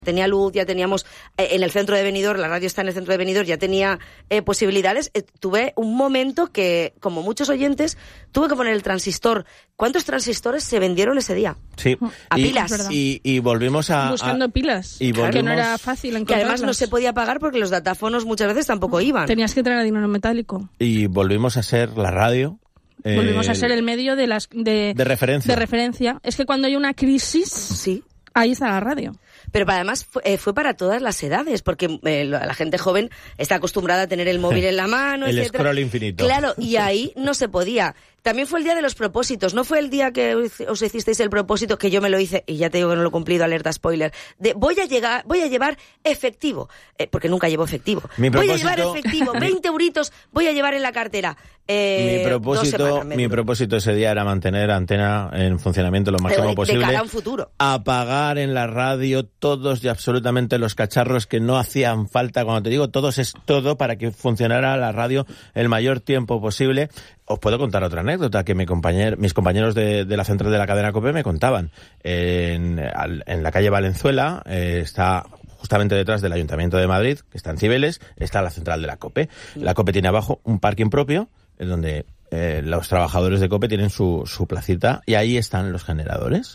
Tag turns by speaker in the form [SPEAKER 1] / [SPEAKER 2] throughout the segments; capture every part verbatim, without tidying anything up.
[SPEAKER 1] tenía luz, ya teníamos eh, en el centro de Benidorm, la radio está en el centro de Benidorm, ya tenía eh, posibilidades. Eh, tuve un momento que, como muchos oyentes, tuve que poner el transistor. ¿Cuántos transistores se vendieron ese día?
[SPEAKER 2] Sí.
[SPEAKER 1] A
[SPEAKER 2] y,
[SPEAKER 1] pilas.
[SPEAKER 2] Y, y volvimos a...
[SPEAKER 3] Buscando
[SPEAKER 2] a,
[SPEAKER 3] pilas,
[SPEAKER 2] y volvimos,
[SPEAKER 3] que no era fácil encontrarlas.
[SPEAKER 1] Que además no se podía pagar porque los datáfonos muchas veces tampoco iban.
[SPEAKER 3] Tenías que traer dinero metálico.
[SPEAKER 2] Y volvimos a ser la radio...
[SPEAKER 3] Volvimos
[SPEAKER 2] eh,
[SPEAKER 3] a ser el medio de las de,
[SPEAKER 2] de referencia.
[SPEAKER 3] De referencia. Es que cuando hay una crisis,
[SPEAKER 1] sí,
[SPEAKER 3] ahí está la radio.
[SPEAKER 1] Pero además fue, eh, fue para todas las edades, porque eh, la gente joven está acostumbrada a tener el móvil en la mano,
[SPEAKER 2] el
[SPEAKER 1] etcétera.
[SPEAKER 2] scroll infinito.
[SPEAKER 1] Claro, y ahí no se podía. También fue el día de los propósitos. No fue el día que os hicisteis el propósito, que yo me lo hice, y ya te digo que no lo he cumplido, alerta spoiler, de voy a llegar, voy a llevar efectivo, eh, porque nunca llevo efectivo.
[SPEAKER 2] Mi
[SPEAKER 1] voy
[SPEAKER 2] propósito...
[SPEAKER 1] a llevar efectivo, veinte euritos voy a llevar en la cartera. Eh,
[SPEAKER 2] mi propósito, mi propósito ese día era mantener Antena en funcionamiento lo máximo
[SPEAKER 1] de,
[SPEAKER 2] posible.
[SPEAKER 1] De cara a un futuro.
[SPEAKER 2] Apagar en la radio todos y absolutamente los cacharros que no hacían falta. Cuando te digo todos, es todo para que funcionara la radio el mayor tiempo posible. Os puedo contar otra anécdota que mi compañero, mis compañeros de, de la central de la cadena COPE me contaban. En, en la calle Valenzuela eh, está justamente detrás del Ayuntamiento de Madrid, que está en Cibeles, está la central de la COPE. La COPE tiene abajo un parking propio, en donde eh, los trabajadores de COPE tienen su, su placita, y ahí están los generadores.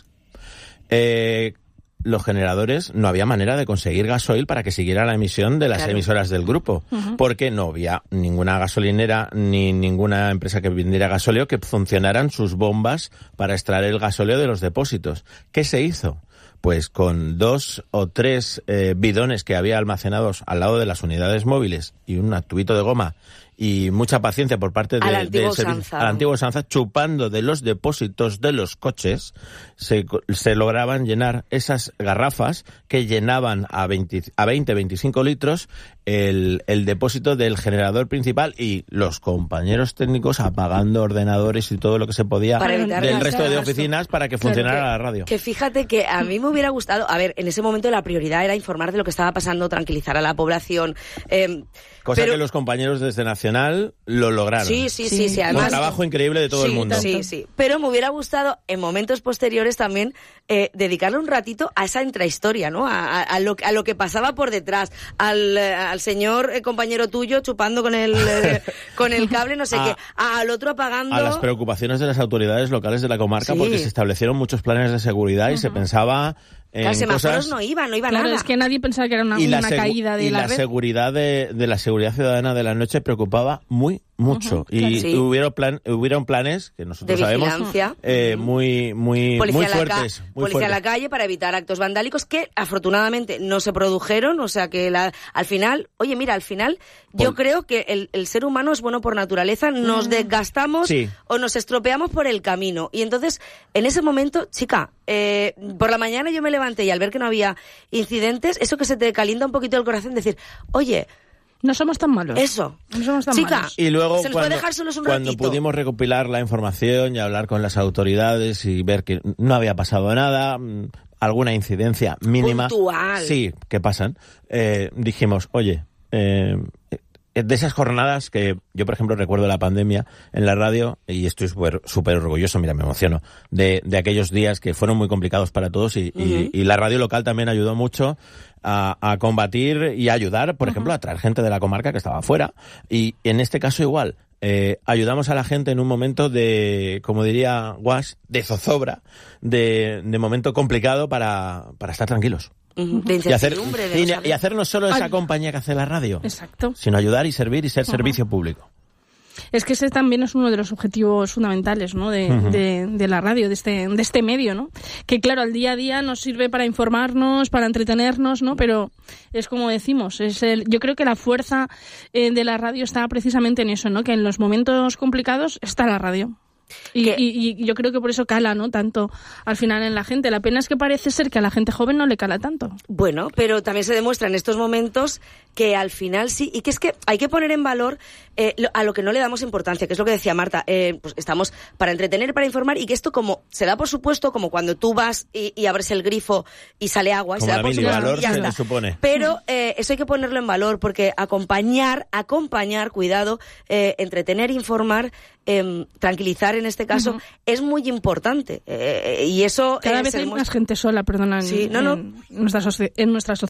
[SPEAKER 2] Eh... Los generadores, no había manera de conseguir gasoil para que siguiera la emisión de las claro. emisoras del grupo, uh-huh. porque no había ninguna gasolinera ni ninguna empresa que vendiera gasóleo que funcionaran sus bombas para extraer el gasóleo de los depósitos. ¿Qué se hizo? Pues con dos o tres eh, bidones que había almacenados al lado de las unidades móviles y un tubito de goma y mucha paciencia por parte de,
[SPEAKER 1] a la antigua
[SPEAKER 2] de
[SPEAKER 1] usanza.
[SPEAKER 2] A la antigua usanza, chupando de los depósitos de los coches, se, se lograban llenar esas garrafas que llenaban a veinte, a veinte, veinticinco litros el, el depósito del generador principal, y los compañeros técnicos apagando ordenadores y todo lo que se podía del resto de oficinas para que funcionara
[SPEAKER 1] claro, que,
[SPEAKER 2] la radio.
[SPEAKER 1] Que fíjate que a mí me hubiera gustado, a ver, en ese momento la prioridad era informar de lo que estaba pasando, tranquilizar a la población. Eh,
[SPEAKER 2] Cosa
[SPEAKER 1] pero...
[SPEAKER 2] que los compañeros desde Nacional lo lograron.
[SPEAKER 1] Sí, sí, sí. sí
[SPEAKER 2] además, un trabajo increíble de todo
[SPEAKER 1] sí,
[SPEAKER 2] el mundo.
[SPEAKER 1] Sí, sí. Pero me hubiera gustado, en momentos posteriores también, eh, dedicarle un ratito a esa intrahistoria, ¿no? A, a, a, lo, a lo que pasaba por detrás. Al, al señor eh, compañero tuyo chupando con el, eh, con el cable, no sé a, qué. Al otro apagando...
[SPEAKER 2] A las preocupaciones de las autoridades locales de la comarca, sí. porque se establecieron muchos planes de seguridad y uh-huh. se pensaba...
[SPEAKER 1] Claro, semáforos no iban, no iba
[SPEAKER 3] claro,
[SPEAKER 1] nada.
[SPEAKER 3] Es que nadie pensaba que era una, una segu- caída de
[SPEAKER 2] y
[SPEAKER 3] la,
[SPEAKER 2] la
[SPEAKER 3] red.
[SPEAKER 2] seguridad de, de la seguridad ciudadana de la noche preocupaba muy mucho. Uh-huh, claro, y sí. hubieron, plan, hubieron planes que nosotros
[SPEAKER 1] de
[SPEAKER 2] sabemos eh,
[SPEAKER 1] uh-huh.
[SPEAKER 2] muy muy
[SPEAKER 1] policía
[SPEAKER 2] muy
[SPEAKER 1] a la
[SPEAKER 2] fuertes.
[SPEAKER 1] Ca-
[SPEAKER 2] muy
[SPEAKER 1] policía
[SPEAKER 2] fuertes.
[SPEAKER 1] a la calle para evitar actos vandálicos que afortunadamente no se produjeron, o sea que la, al final, oye mira, al final por... yo creo que el, el ser humano es bueno por naturaleza, nos uh-huh. desgastamos
[SPEAKER 2] sí.
[SPEAKER 1] o nos estropeamos por el camino. Y entonces, en ese momento, chica, eh, por la mañana yo me levanté y al ver que no había incidentes, eso que se te calienta un poquito el corazón, decir, oye...
[SPEAKER 3] No somos tan malos.
[SPEAKER 1] Eso.
[SPEAKER 3] No somos tan
[SPEAKER 1] Chica,
[SPEAKER 3] malos.
[SPEAKER 2] Y luego,
[SPEAKER 1] se nos
[SPEAKER 2] cuando,
[SPEAKER 1] puede dejar solos un
[SPEAKER 2] cuando
[SPEAKER 1] ratito.
[SPEAKER 2] pudimos recopilar la información y hablar con las autoridades y ver que no había pasado nada, alguna incidencia mínima.
[SPEAKER 1] Puntual.
[SPEAKER 2] Sí, que pasan. Eh, dijimos, oye, eh, de esas jornadas que yo, por ejemplo, recuerdo la pandemia en la radio, y estoy súper súper orgulloso, mira, me emociono, de, de aquellos días que fueron muy complicados para todos y, uh-huh. y, y la radio local también ayudó mucho a, a combatir y a ayudar, por uh-huh. ejemplo, a traer gente de la comarca que estaba fuera. Y en este caso igual, eh, ayudamos a la gente en un momento de, como diría Guas, de zozobra, de, de momento complicado para, para estar tranquilos.
[SPEAKER 1] De
[SPEAKER 2] y, hacer,
[SPEAKER 1] de
[SPEAKER 2] y, y hacer no solo esa Ay. compañía que hace la radio,
[SPEAKER 3] exacto.
[SPEAKER 2] sino ayudar y servir y ser uh-huh. servicio público.
[SPEAKER 3] Es que ese también es uno de los objetivos fundamentales, ¿no? De, uh-huh. de, de la radio, de este, de este medio, ¿no? Que claro, al día a día nos sirve para informarnos, para entretenernos, ¿no? Pero es como decimos, es el, yo creo que la fuerza eh, de la radio está precisamente en eso, ¿no? Que en los momentos complicados está la radio. Y, y, y yo creo que por eso cala, ¿no? Tanto al final en la gente. La pena es que parece ser que a la gente joven no le cala tanto.
[SPEAKER 1] Bueno, pero también se demuestra en estos momentos que al final sí, y que es que hay que poner en valor eh, lo, a lo que no le damos importancia, que es lo que decía Marta. Eh, pues estamos para entretener, para informar, y que esto como se da por supuesto, como cuando tú vas y, y abres el grifo y sale agua, y
[SPEAKER 2] como
[SPEAKER 1] se da por supuesto,
[SPEAKER 2] valor,
[SPEAKER 1] ya
[SPEAKER 2] se
[SPEAKER 1] está.
[SPEAKER 2] supone.
[SPEAKER 1] Pero eh, eso hay que ponerlo en valor, porque acompañar, acompañar, cuidado, eh, entretener, informar, eh, tranquilizar en este caso, uh-huh. es muy importante. Eh, y eso...
[SPEAKER 3] Cada
[SPEAKER 1] eh,
[SPEAKER 3] vez hay
[SPEAKER 1] demuestra...
[SPEAKER 3] más gente sola, perdona, en,
[SPEAKER 1] sí, no, no.
[SPEAKER 3] en, nuestra, soci- en nuestra sociedad.